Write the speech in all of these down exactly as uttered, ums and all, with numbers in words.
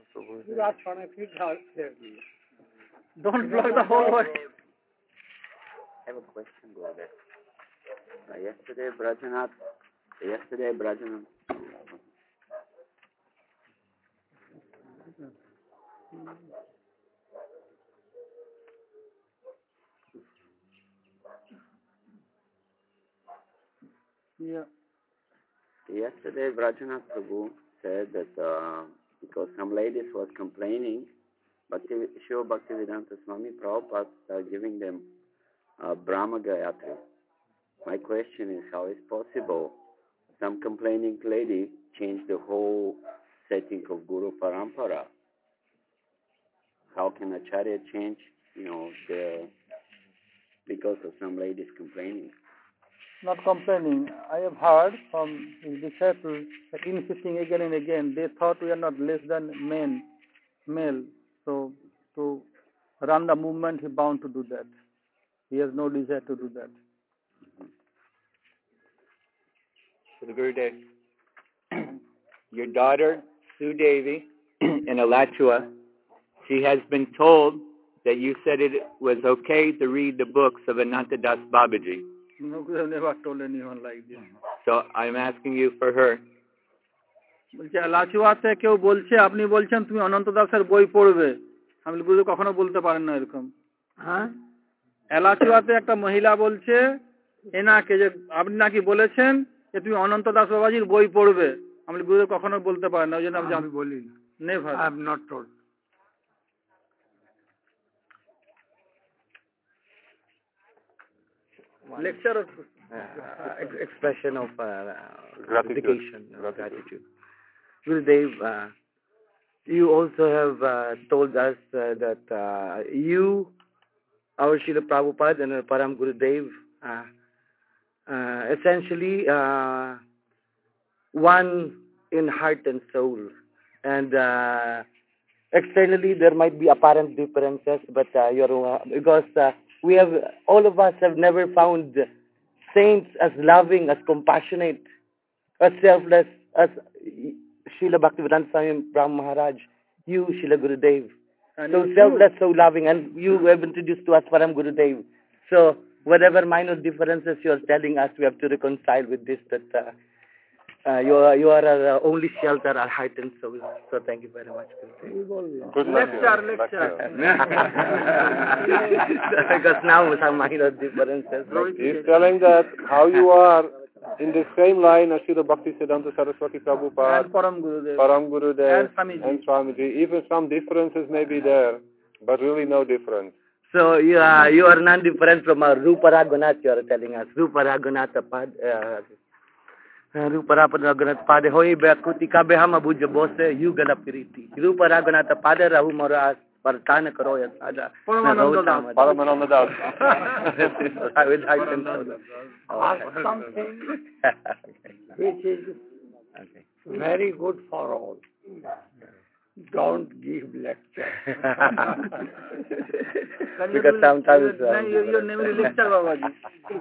Don't block the whole world. I have a question, Gurudev. Uh, yesterday, Brajanath, yesterday, Brajanath. Yeah. Yesterday, Brajanath Prabhu said that uh, because some ladies was complaining, Bhakti, Shiva Bhaktivedanta Swami Prabhupada are giving them uh, Brahma Gayatri. My question is, how is possible some complaining lady changed the whole setting of Guru Parampara? How can Acharya change, you know, the because of some ladies complaining? Not complaining. I have heard from his disciples insisting again and again. They thought we are not less than men, male. So to run the movement, he bound to do that. He has no desire to do that. So the Gurudev, your daughter, Sue Devi, in Alachua, she has been told that you said it was okay to read the books of Anantadas Babaji. No, I have never told anyone like this. So I'm asking you for her. বলছে লাচুয়াতে কেউ বলছে আপনি বলছেন তুমি অনন্ত দাসের বই পড়বে আমি গুরু কখনো বলতে পারেন না এরকম হ্যাঁ এলাচুয়াতে একটা মহিলা বলছে এনাকে যে আপনি নাকি বলেছেন যে তুমি অনন্ত দাস বাবাজির বই পড়বে আমি গুরু কখনো বলতে পারেন না ওইজন্য আমি বলি না never I have not told lecture of uh, expression of uh, gratification, of gratitude. Gurudev, uh, you also have uh, told us uh, that uh, you, our Srila Prabhupada and our Param Gurudev, uh, uh, essentially uh, one in heart and soul. And uh, externally there might be apparent differences, but uh, you're, uh, because uh, we have, all of us have never found saints as loving, as compassionate, as selfless as Srila Bhaktivedanta Swami Brahma Maharaj, you, Srila Gurudev. And so selfless, so loving, and you have introduced to us Param Gurudev. So whatever minor differences you are telling us, we have to reconcile with this, that uh, uh, you are, you are our only shelter, our heart and soul. So thank you very much. Good lecture, lecture. Because now some minor differences. He's telling that how you are in the same line as Srila Bhaktisiddhanta Saraswati Prabhupada, and Param Gurudev, Param Gurudev and Swamiji. and Swamiji. Even some differences may be there, but really no difference. So you are, you are non-different from our Rupa Raghunath, you are telling us. Rupa Raghunath Pad, Rupa Raghunath Pad, Hoi Bhakuti Kabehama Bhuja Bose, Yugala Piriti. Rupa Raghunath Pad, Rahu Moras, Partana Karoya Sada, Paramananda Das. I will like them to ask something which is okay. very good for all. Don't give lecture. Because sometimes uh, you, you never lecture, Babaji.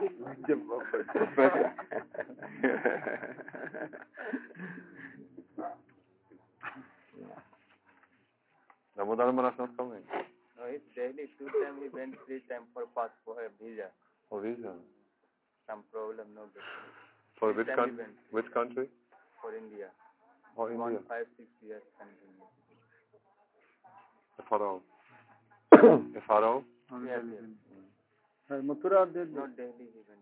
Damodar Maharaj not coming. No, it's daily. Two times we went, three times for passport, visa. For visa? Some problem, no good. For which, con- which country? For India. For India? One, five, six years continue. A pharaoh. A pharaoh? Yes, yes. Mathura did not daily, even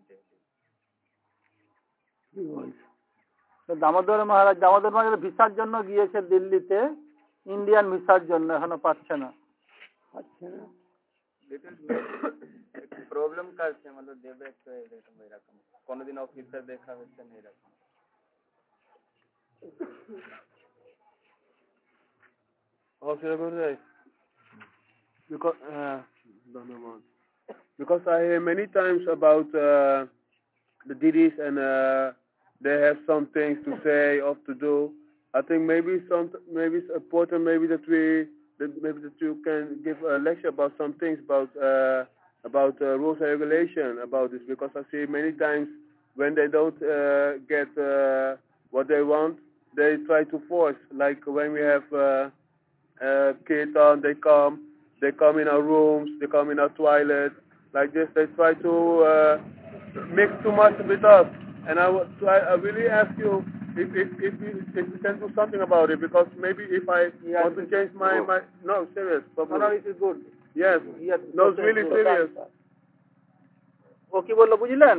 daily. So Damodar Maharaj Damodar Maharaj ভিসার জন্য গিয়েছে দিল্লিতে Indian ভিসার জন্য এখনো পাচ্ছে না পাচ্ছে না প্রবলেম কাছে মানে দেবে তো এরকম এরকম কোনদিন অফিসার দেখা হচ্ছে না এরকম Okay, because uh, because I hear many times about uh, the didis and uh, they have some things to say or to do. I think maybe some maybe it's important maybe that we that maybe that you can give a lecture about some things about uh, about uh, rules and regulation about this, because I see many times when they don't uh, get uh, what they want, they try to force. Like when we have uh, kirtan, they come, they come in our rooms, they come in our toilets, like this. They try to uh, mix too much with us. And I would try, I really ask you if if if you, if you can do something about it, because maybe if I Yeah, want to change my my no serious. No, no, it is good. Yes, Yes, no, it's really serious. ও কি বললো বুঝলেন?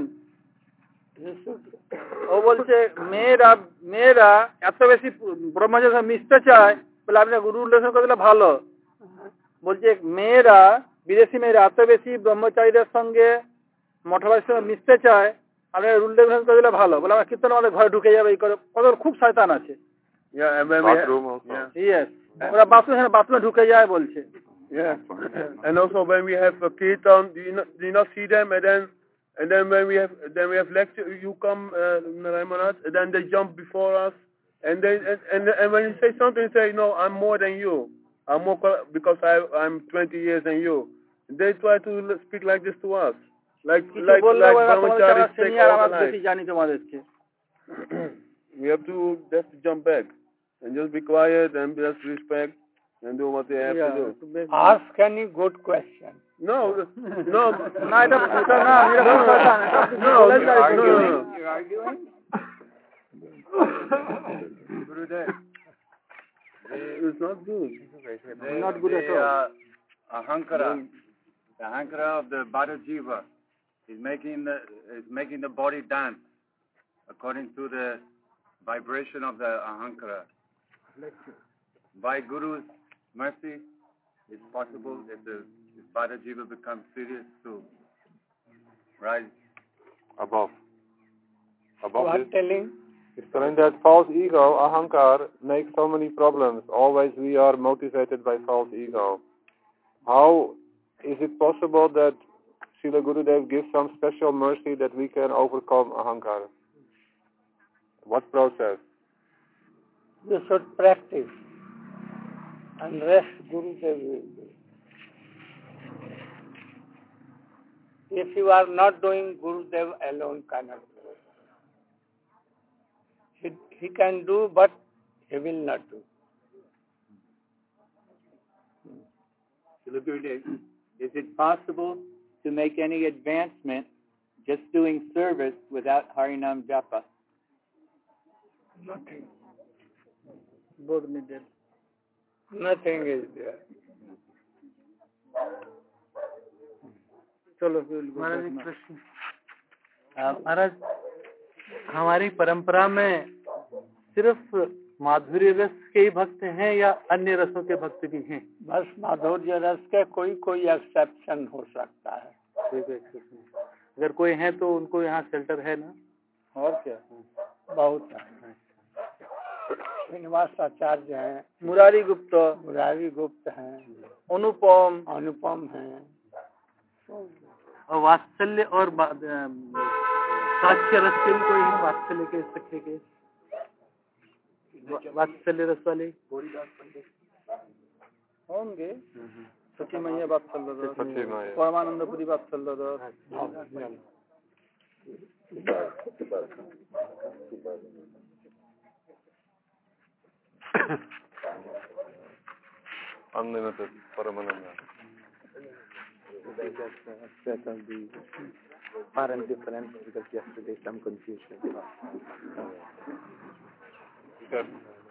ও বলছে মেয়েরা মেয়েরা এত বেশি ব্রহ্মচারীর সঙ্গে মিশতে চায় বলে আপনি গুরু রিলেশন করে দিলে ভালো। বলছে মেয়েরা বিদেশি মেয়েরা এত বেশি ব্রহ্মচারীদের সঙ্গে মঠবাসীর সঙ্গে মিশতে চায় আপনি রুল রেগুলেশন করে দিলে ভালো। বলে আমার কীর্তন আমাদের ঘরে ঢুকে যাবে এই করে কত খুব শয়তান আছে। Yeah, and when bathroom we have, also. Yes. ওরা বাথরুমে বাথরুমে ঢুকে যায় বলছে। Yeah. And also when we have a kirtan, do you not, do you not see them? And then and then when we have then we have lecture, you come, uh, Raimanat, and then they jump before us, and then and, and and when you say something, you say no, I'm more than you. I'm more because I I'm twenty years than you. They try to speak like this to us, like like like brahmachari speak all the life. We have to just jump back and just be quiet and just respect and do what they have yeah, to do. Ask any good question. No, no, no, no, no, no, no, You're arguing? You're arguing? Gurudev, it's not good. They, not good the, at all. Uh, ahankara, the ahankara of the Bada Jiva is making the is making the body dance according to the vibration of the ahankara. By Guru's mercy, it's possible that the Bada Jiva becomes serious to rise above. Above You are this. telling? It's telling that false ego, ahankar, makes so many problems. Always we are motivated by false ego. How is it possible that Srila Gurudev gives some special mercy that we can overcome ahankar? What process? You should practice. And rest Gurudev will do. If you are not doing, Gurudev alone cannot do. He, he can do, but he will not do. Gurudev, is it possible to make any advancement just doing service without Harinam Japa? Nothing. Both needed. Nothing is there. चलो महाराज हमारी परंपरा में सिर्फ माधुर्य रस के ही भक्त हैं या अन्य रसों के भक्त भी हैं? बस माधुर्य रस के कोई कोई एक्सेप्शन हो सकता है। कोई कोई एक्सेप्शन, अगर कोई है तो उनको यहाँ शेल्टर है ना? और क्या बहुत है। श्रीनिवास आचार्य हैं, मुरारी गुप्त मुरारी गुप्त हैं, अनुपम अनुपम हैं, और वात्सल्य और साक्ष्य रस के भी कोई है? वात्सल्य के सख्य के वात्सल्य रस वाले होंगे। सखी मैया वात्सल्य रस, परमानंदपुरी वात्सल्य रस। Unlimited Paramananda. That will be far and different because yesterday some confusion. Good.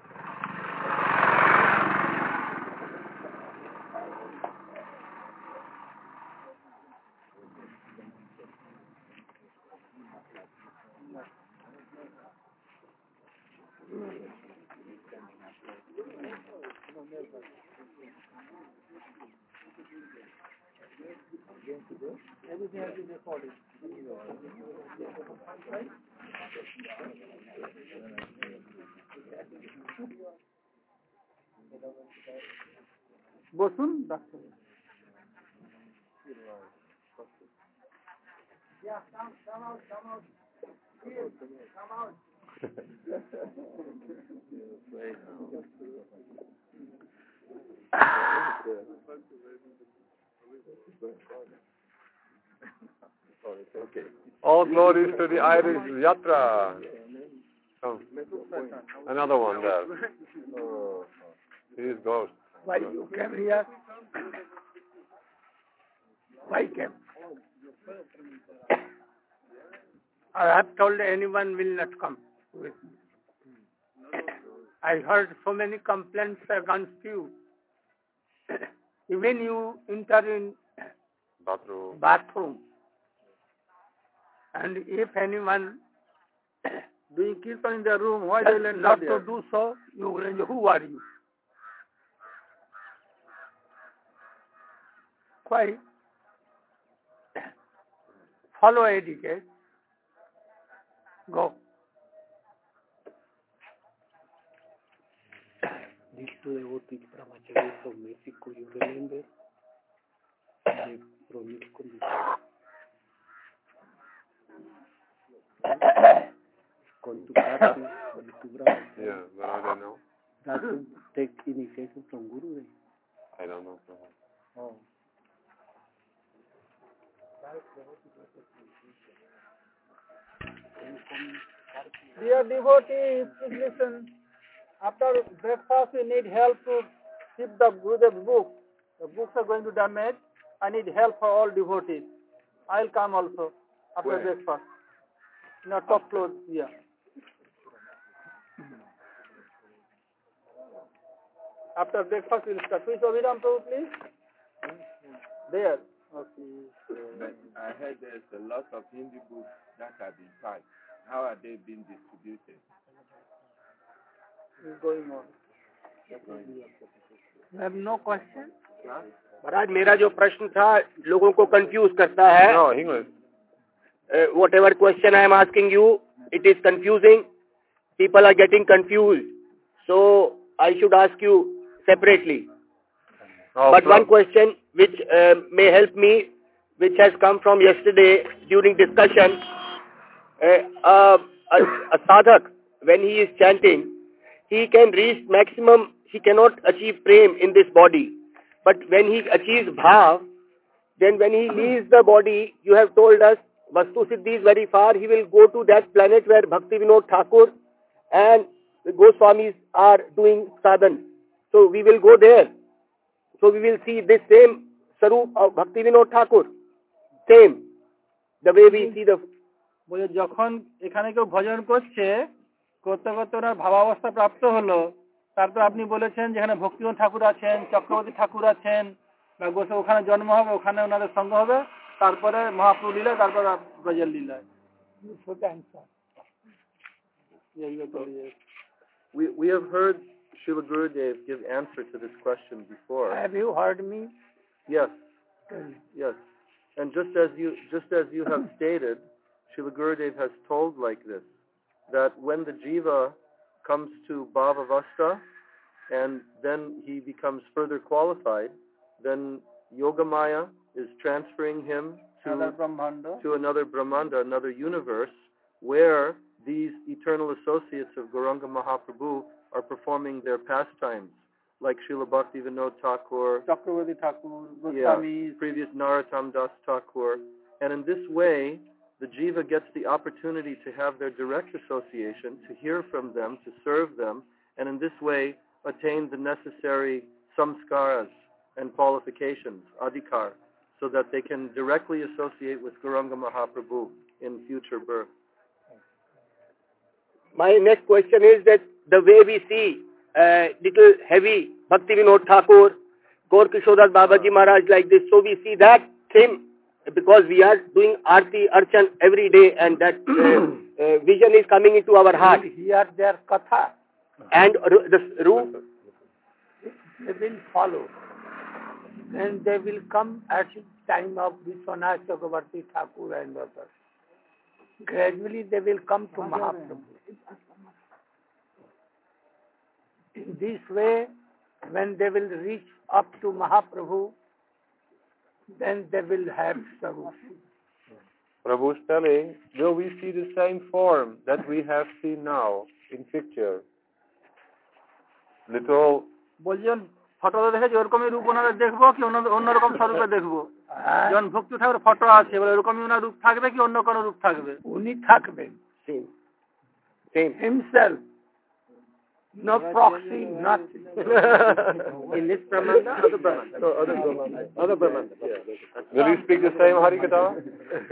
Everything has been recorded. বসুন doctor. Yeah, come, come out, come out. Please, come out. Okay. All glories to the Irish Yatra. Oh. Another one there. He is ghost. Why you came here? Why came? I have told anyone will not come with me. I heard so many complaints against you. Even you enter in Bathroom. bathroom. And if anyone doing kirtan in their room, why tells they let not there? to do so, you will say, who are you? Why? Follow etiquette. Go. These two devotees brahmacharis from Mexico, you remember? They promised conditions. Going to practice, going to brahmachari. Yeah, but I don't know. That to take initiation from Guru. I don't know. Oh. Dear devotees, please listen. After breakfast, we need help to keep the Gurudev's book. The books are going to damage. I need help for all devotees. I'll come also after Where? breakfast. In our top floor, yeah. After breakfast, we'll start. Which Abhiram Prabhu, please? There. Okay. But I heard there's a lot of Hindi books that have been typed. How are they being distributed? It's going on. You have no question? Maharaj मेरा जो प्रश्न था लोगों को confuse करता है. No, English. Uh, whatever question I am asking you, it is confusing. People are getting confused. So I should ask you separately. Oh, but so. one question which uh, may help me, which has come from yesterday during discussion, uh, uh, a, a sadhak, when he is chanting, he can reach maximum, he cannot achieve prem in this body. But when he achieves bhav, then when he leaves the body, you have told us, Vastu Siddhi is very far, he will go to that planet where Bhakti Vinod Thakur and the Goswamis are doing sadhan. So we will go there. So we will see this same Sarup of Bhakti Vinod Thakur. Same. The way we see the... বলে যখন এখানে কেউ ভজন করছে করতে করতে ওনার ভাবাবস্থা প্রাপ্ত হলো তারপর আপনি বলেছেন যেখানে ভক্তিবিনোদ ঠাকুর আছেন চক্রবর্তী ঠাকুর আছেন বা গোসে ওখানে জন্ম হবে ওখানে ওনাদের সঙ্গ হবে তারপরে মহাপ্রভু লীলা তারপর ব্রজের লীলায় We we have heard Srila Gurudev give answer to this question before. Have you heard me? Yes. Yes. And just as you just as you have stated, Srila Gurudev has told like this, that when the jiva comes to Bhavavasta and then he becomes further qualified, then Yogamaya is transferring him to another Brahmanda, to another Brahmanda, another universe, where these eternal associates of Gauranga Mahaprabhu are performing their pastimes, like Srila Bhakti Vinod Thakur, Chakravarti Thakur, yeah, Goswamis, previous Narottam Das Thakur, and in this way, the jiva gets the opportunity to have their direct association, to hear from them, to serve them, and in this way attain the necessary samskaras and qualifications, adhikar, so that they can directly associate with Gauranga Mahaprabhu in future birth. My next question is that the way we see uh, little heavy Bhakti Vinod Thakur, Gaur Kishodas Babaji Maharaj like this, so we see that same because we are doing Aarti Archan every day and that uh, uh, vision is coming into our heart. Hear their katha. And uh, the roof. They will follow. And they will come at the time of Vishwanath Chakravarti Thakur and others. Gradually they will come to Mahaprabhu. In this way, when they will reach up to Mahaprabhu, then they will have Sarup. Prabhu is telling, will we see the same form that we have seen now in picture? Little... বলছেন ফটোতে দেখেছি ওরকমই রূপ ওনারা দেখবো কি অন্যরকম স্বরূপে দেখবো যখন ভক্তি ঠাকুরের ফটো আছে বলে ওরকমই ওনার রূপ থাকবে কি অন্য কোনো রূপ থাকবে উনি থাকবেন Same. Same. Himself. No proxy, nothing. In this Brahmanda, other Brahmanda. No, other Brahmanda. Other Brahmanda. Yeah. Will you speak the same Harikatha?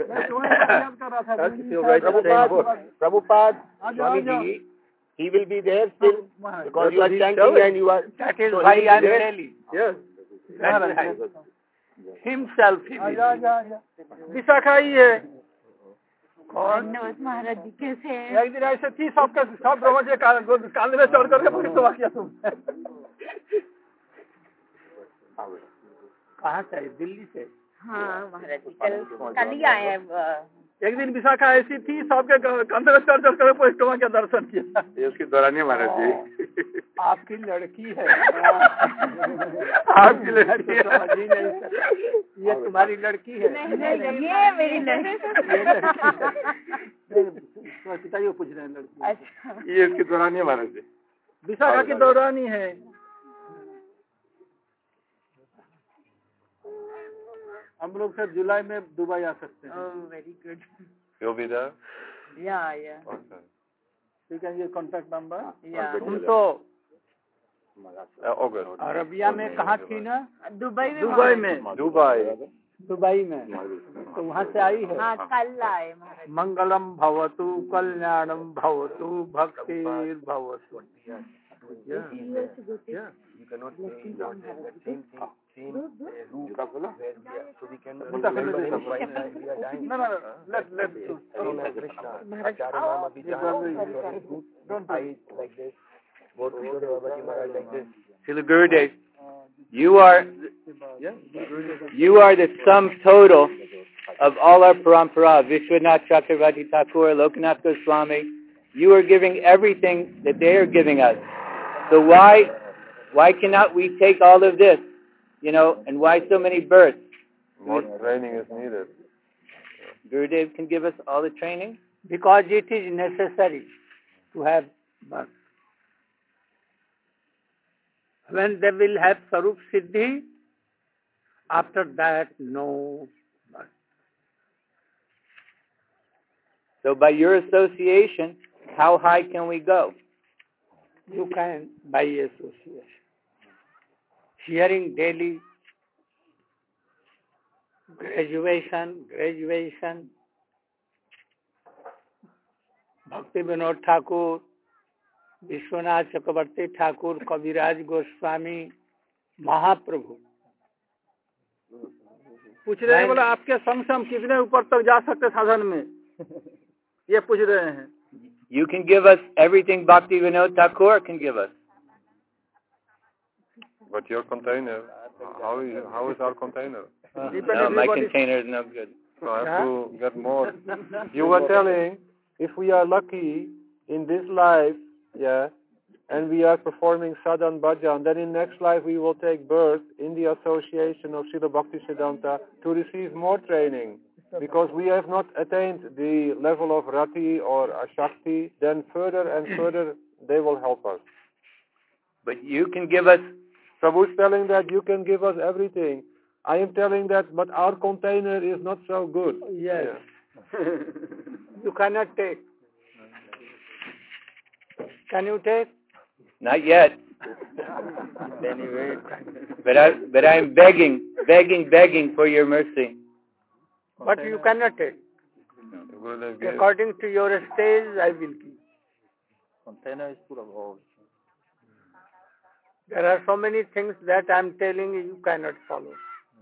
He'll write the same book. Prabhupada, Swamiji, he will be there still because you are chanting and you are. That is so why I am there. telling. Yes. That is himself. He will. Vishakha ही है धन्यवाद महाराज जी कैसे हैं? एक दिन ऐसे थी सबके सब ब्रह्म जी कांधे में चढ़ करके परिक्रमा किया तुम कहाँ से? दिल्ली से? हाँ महाराज जी कल कल ही आए हैं। एक दिन विशाखा ऐसी थी सबके कांधे में चढ़ चढ़ कर परिक्रमा किया दर्शन किया। ये उसकी दौरानी महाराज जी। आपकी लड़की है। आपकी लड़की है। समझ ही नहीं सकता। ये तुम्हारी लड़की है। नहीं नहीं ये मेरी लड़की। पिताजी को पूछ रहे हैं लड़की। अच्छा ये इसकी दौरानी महाराज जी। विशाखा की दौरानी है। हम लोग सर जुलाई में दुबई आ सकते हैं। Oh very good. You'll be there? Yeah yeah. Okay. You can give contact number. Yeah. तुम तो Uh, August. अरबिया में कहाँ थी ना? दुबई में। दुबई में। Dubai. दुबई में। तो वहाँ से आई है। हाँ कल आए महाराज। मंगलम भवतु कल्याणम भवतु भक्तिर् भवतु। Yeah. Yeah. You cannot say not the same thing, same uh, room where we are. So we can No, no, no. Let, let. Krishna. Acharya Nama Abhijana. Don't I like this. Go to Babati Maharaj like this. Srila Gurudev, you are, you are the sum total of all our parampara. Vishwanath Chakravarti Thakur, Lokanath Goswami. You are giving everything that they are giving us. So why, why cannot we take all of this, you know, and why so many births? More training is needed. Gurudev can give us all the training? Because it is necessary to have birth. When they will have Sarup Siddhi, after that, no birth. So by your association, how high can we go? You can by association. Hearing daily, graduation, graduation, Bhakti Vinod Thakur, Vishwanath Chakravarti Thakur, Kaviraj Goswami, Mahaprabhu. पूछ रहे हैं बोला आपके संग से हम कितने ऊपर तक जा सकते साधन में ये पूछ रहे हैं You can give us everything Bhakti Vinod Thakur can give us. But your container, how is, how is our container? Uh, no, my container is no good. So I have to get more. You were telling, if we are lucky in this life, yeah, and we are performing sadhan bhajan, then in next life we will take birth in the association of Srila Bhaktisiddhanta to receive more training. Because we have not attained the level of Rati or Ashakti, then further and further they will help us. But you can give us... Prabhu is telling that you can give us everything. I am telling that, but our container is not so good. Yes. Yeah. You cannot take. Can you take? Not yet. Anyway. But I, but I'm begging, begging, begging for your mercy. But you cannot take. According to your stage, I will give. Container is full of holes. There are so many things that I am telling you, you cannot follow.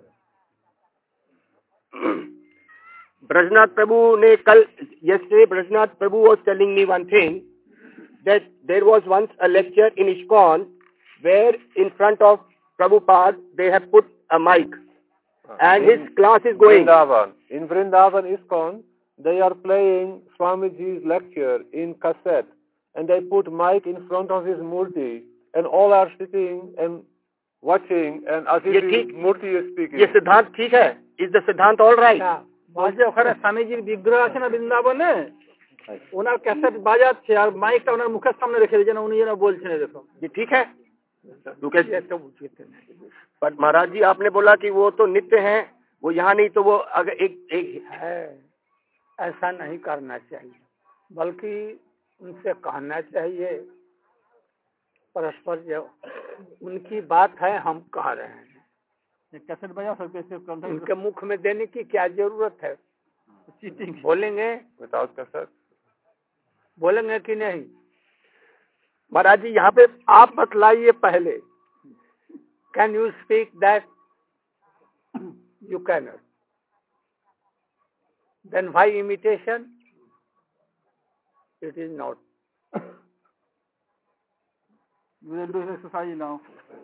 Brajnath Prabhu ne kal, yesterday Brajnath Prabhu was telling me one thing, that there was once a lecture in ISKCON where in front of Prabhupada they have put a mic and his class is going. Vrindavan. In Vrindavan ISKCON, they are playing Swamiji's lecture in cassette and they put mic in front of his murti and all are sitting and watching and as if his murti is speaking. Yes, Siddhant, ठीक है? Is the Siddhant all right? বলছে ওখানে স্বামীজির বিগ্রহ আছে না বৃন্দাবনে ওনার cassette বাজাচ্ছে আর মাইকটা ওনার মুখের সামনে রেখে দিয়েছেন উনি যেন বলছেন এরকম ये ठीक है? तू कैसे? पर महाराज जी आपने बोला कि वो तो नित्य हैं, वो यहाँ नहीं तो वो अगर एक एक है, ऐसा नहीं करना चाहिए, बल्कि उनसे कहना चाहिए परस्पर जो उनकी बात है हम कह रहे हैं, कैसेट बजा सकते हैं, उनके मुख में देने की क्या जरूरत है? चीटिंग बोलेंगे Without cassette? बोलेंगे कि नहीं? महाराज जी यहाँ पे आप बतलाइए पहले, can you speak that? You can not, then why imitation? It is not. We will do exercise now.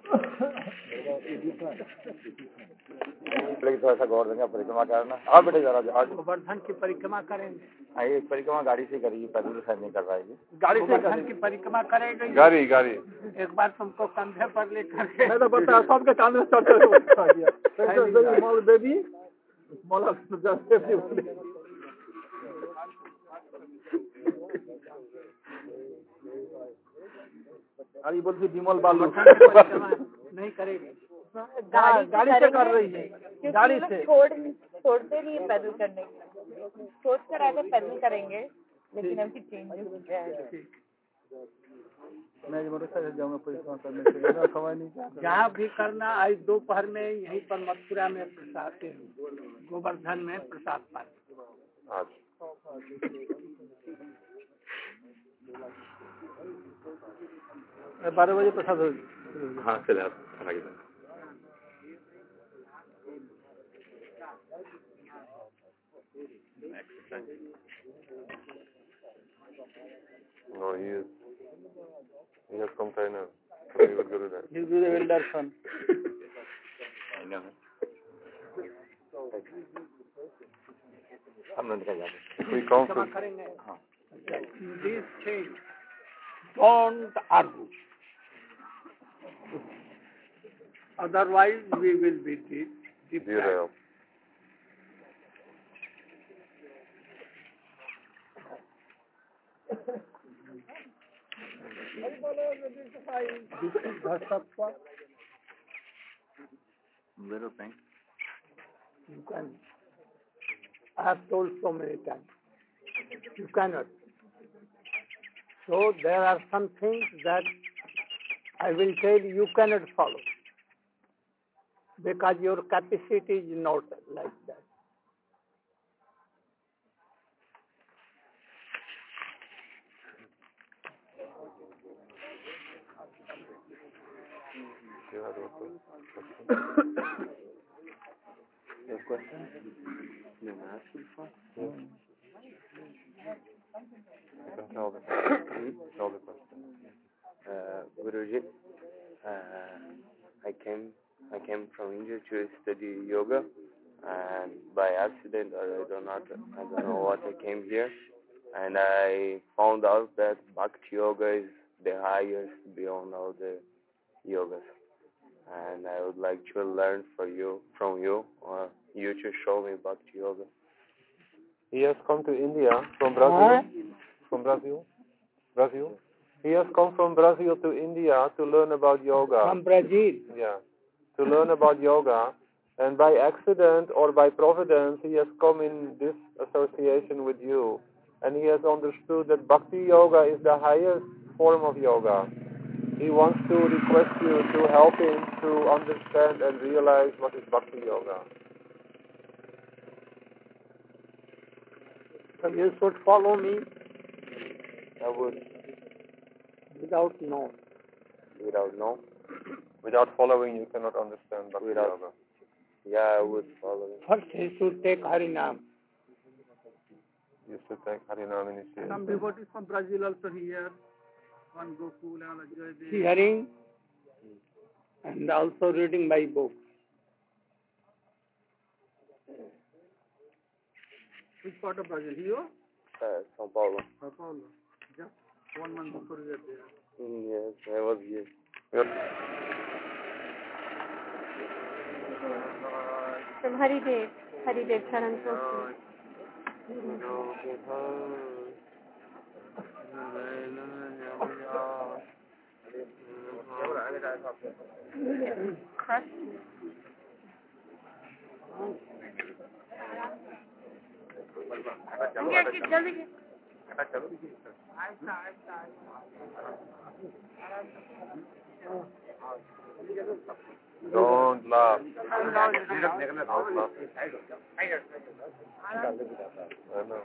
थोड़ा सा गौर देंगे, परिक्रमा करना. हाँ बेटे जरा आज गोवर्धन की परिक्रमा करेंगे. आइए, परिक्रमा गाड़ी से करेगी, पैदल से नहीं कर पाएगी. गाड़ी से गोवर्धन की परिक्रमा करेंगे. गाड़ी गाड़ी एक बार तुमको कंधे पर लेकर के मैं तो बता सबके कान में चढ़ चढ़ गया. स्मॉल बेबी, स्मॉल जस्ट गाड़ी बोलती विमल बालू नहीं करेगी. गाड़ी गाड़ी से कर रही है, गाड़ी से छोड़ छोड़ते नहीं है पैदल करने के, सोच कर आगे पैदल करेंगे, लेकिन अभी चेंजेस हो गया है. मैं मोटरसाइकिल जाऊंगा परिक्रमा करने के लिए, खबर नहीं जहाँ भी करना. आज दोपहर में यहीं पर मथुरा में प्रसाद, गोवर्धन में प्रसाद पाए. बारह बजे प्रसाद हो. हाँ चले आप आगे. No, he is. He has container. So he would go to that. He will be the elder son. I know. हम लोग निकल जाते. We come to. करेंगे. हाँ. This thing, don't argue. Otherwise, we will be deprived. Zero. This is Bhasattva. Little thing. You can. I have told so many times. You cannot. So there are some things that I will tell you, you cannot follow, because your capacity is not like that. Your question? You may ask before? You can tell the question. Tell the question. Uh, Guruji, uh, I came I came from India to study yoga, and by accident, or I don't know, I don't know what, I came here, and I found out that Bhakti Yoga is the highest beyond all the yogas, and I would like to learn for you from you, or you to show me Bhakti Yoga. He has come to India from Brazil. From Brazil. Brazil. He has come from Brazil to India to learn about yoga. From Brazil? Yeah. To learn about yoga. And by accident or by providence, he has come in this association with you. And he has understood that Bhakti Yoga is the highest form of yoga. He wants to request you to help him to understand and realize what is Bhakti Yoga. So you should follow me. I would. Without no. Without no? Without following, you cannot understand Bhakti Without. Yoga. Yeah, I would follow him. First he should take Harinam. You should take Harinam initiation. Some devotees from Brazil also here. One Gokul and Ajay. Hearing and also reading my book. Which part of Brazil? Here? Uh, São Paulo. Sao Paulo. Just one month before you get there. Mm, yes, I was here. Yes. From Haridev, Haridev Charan Prabhu. Crush. जल्दी Don't laugh. Don't laugh. I know.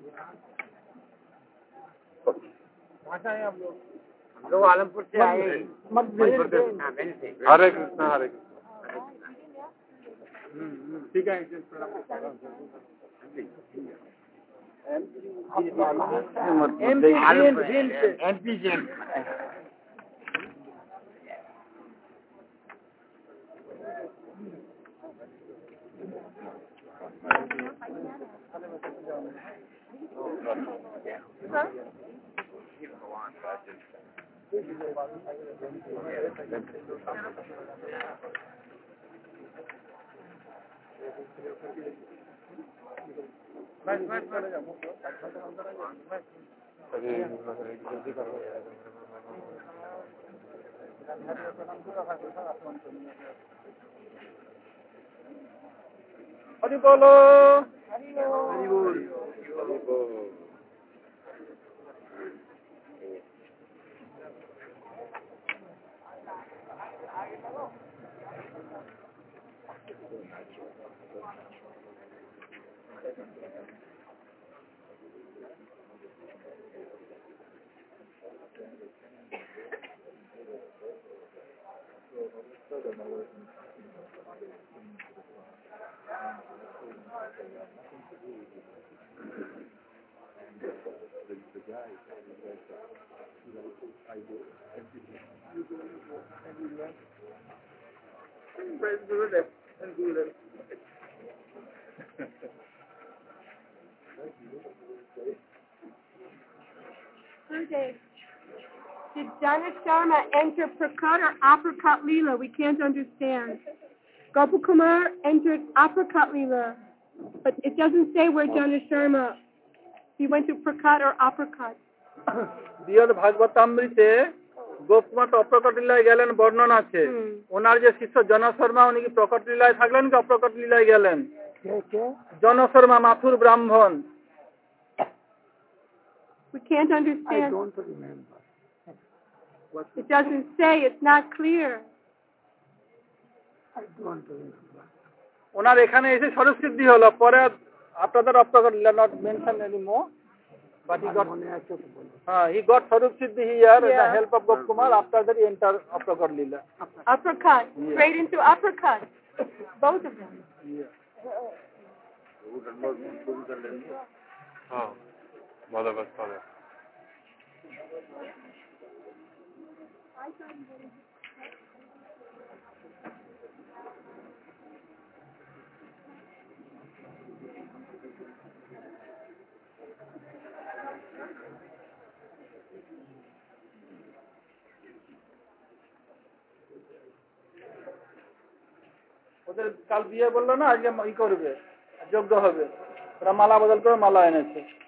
लोग आलमपुर से आए हरे कृष्णा हरे ठीक है MP jail Hari बोलो हरि बोल Gurudev, did Jana Sharma enter Prakat or Aprakat Leela? We can't understand. Gopakumar entered Aprakat Leela, but it doesn't say where Jana Sharma. He went to Prakat or Aprakat. বিয়দ ভাগবতামৃতে Gopakumar তো অপ্রকট লীলায় গেলেন বর্ণন আছে ওনার যে শিষ্য জন শর্মা উনি কি প্রকট লীলায় থাকলেন কি অপ্রকট লীলায় গেলেন জন শর্মা মাথুর ব্রাহ্মণ We can't understand. I don't remember. It doesn't say. It's not clear. I don't remember. ওনার এখানে এসে স্বরূপ সিদ্ধি হলো পরে আপনাদের অপ্রকট লীলা not mentioned anymore. But he got, uh, he got Sarup Siddhi here with the help of Gopakumar after that he entered Aprakat Leela. Uppercut. Yeah. Straight into uppercut. Both of them. Yeah. Oh, Mother was father. ওদের কাল বিয়ে বললো না আজকে ই করবে যোগ্য হবে ওরা মালা বদল করে মালা এনেছে